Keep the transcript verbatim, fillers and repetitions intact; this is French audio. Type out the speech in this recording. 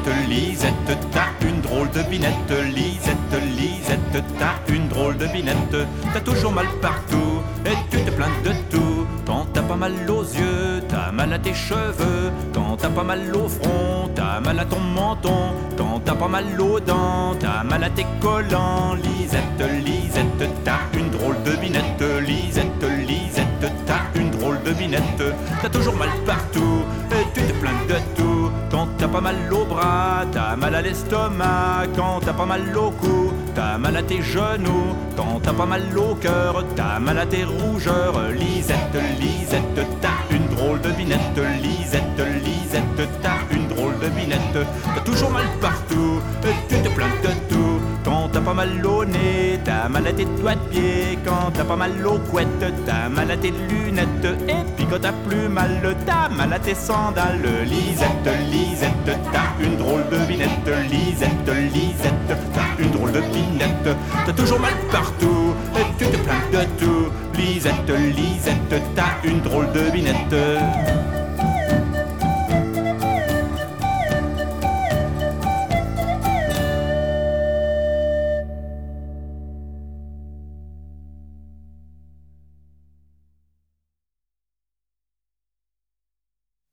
Lisette, t'as une drôle de binette. Lisette, Lisette, t'as une drôle de binette. T'as toujours mal partout et tu te plains de tout. Quand t'as pas mal aux yeux, t'as mal à tes cheveux. Quand t'as pas mal au front, t'as mal à ton menton. Quand t'as pas mal aux dents, t'as mal à tes collants. Lisette, Lisette, t'as une drôle de binette. Lisette, Lisette, t'as une drôle de binette. T'as toujours mal partout et tu te plains de tout. Quand t'as pas mal au bras, t'as mal à l'estomac. Quand t'as pas mal au cou, t'as mal à tes genoux. Quand t'as pas mal au cœur, t'as mal à tes rougeurs. Lisette, Lisette, t'as une drôle de binette. Lisette, Lisette, t'as une drôle de binette. T'as toujours mal partout et tu te plains de tout. Quand t'as pas mal au nez, t'as mal à tes doigts de pied. Quand t'as pas mal aux couettes, t'as mal à tes lunettes. Et puis quand t'as plus mal, t'as mal à tes sandales. Lisette, Lisette, t'as une drôle de binette. Lisette, Lisette, t'as une drôle de binette. T'as toujours mal partout et tu te plains de tout. Lisette, Lisette, t'as une drôle de binette.